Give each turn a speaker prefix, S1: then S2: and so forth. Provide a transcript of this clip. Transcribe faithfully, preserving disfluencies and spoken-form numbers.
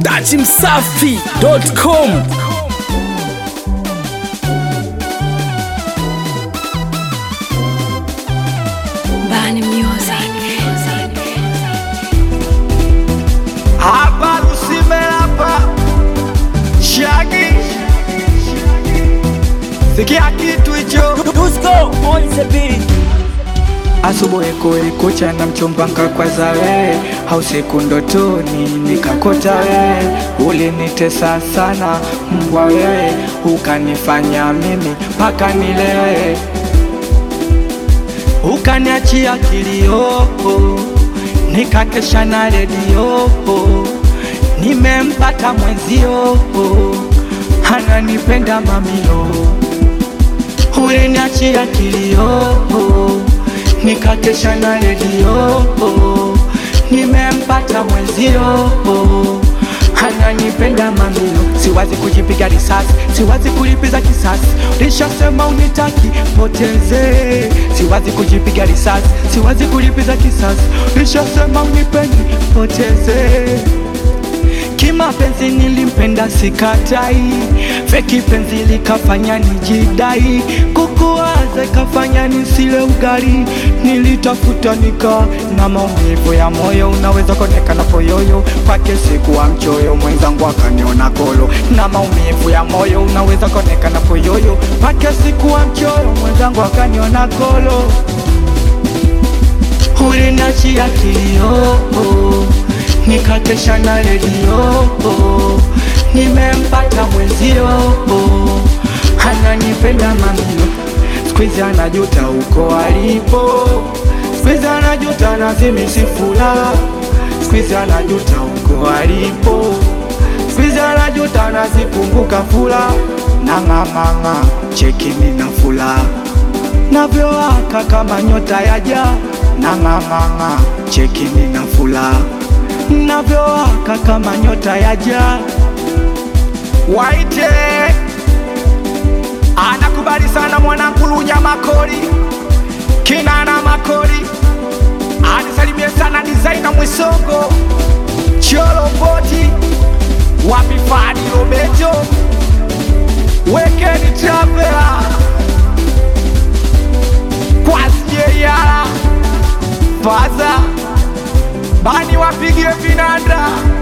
S1: dachi msafi dot com.
S2: Bani Music.
S3: Hapa Lusime hapa Shaggy, sikia kitu hicho.
S1: Dusko on the beat.
S3: Asubuhi kulikucha na mchumbanga kwa zawe, hausiku ndotoni nikakota wewe. Ulinitesa sana mbwa wewe, ukanifanya mimi paka nilewe. Ukaniachia kilio, nikakesha na redio. Nimempata mwenzio, ananipenda mamilo. Uliniachia kilio, nikakesha na redio. Nimempata mwenzio, ananipenda mamilo. Siwazi kujipiga risasi, siwazi kulipiza kisasi. Ulishasema unitaki poteze. Siwazi kujipiga risasi, siwazi kulipiza kisasi. Ulishasema unipendi poteze. Kimapenzi nilimpenda sikatai, feki penzi likafanya nijidai. Kukuwaza kafanya nisile ugali, nilitafuta nika na maumivu ya moyo. Unaweza konekana poyoyo, kwake sikuwa mchoyo, mwenzangu akaniona kolo. Na maumivu ya moyo, unaweza konekana poyoyo, kwake sikuwa mchoyo, mwenzangu akaniona kolo. Uliniachia kilio, nikakesha na redio. Nimempata mwenzio, ananipenda mamilo. Squeeze anajuta uko alipo, squeeze anajuta nazimi sifula. Squeeze anajuta uko alipo, squeeze anajuta nazikumbuka fula. Nangamanga cheki nina fula, navyowaka kama nyota ya jaa. Nangamanga cheki nina fula, navyowaka kama nyota ya jaa. Waite anakubali sana mwanangu Lunya Makori, Kinana Makori. Anisalimie sana designer Mwisongo, Cholo Boti, wapi Fadi Robeto, Weekend Traveler, Kwasye Yara, Faza, Bani wapigie vinanda.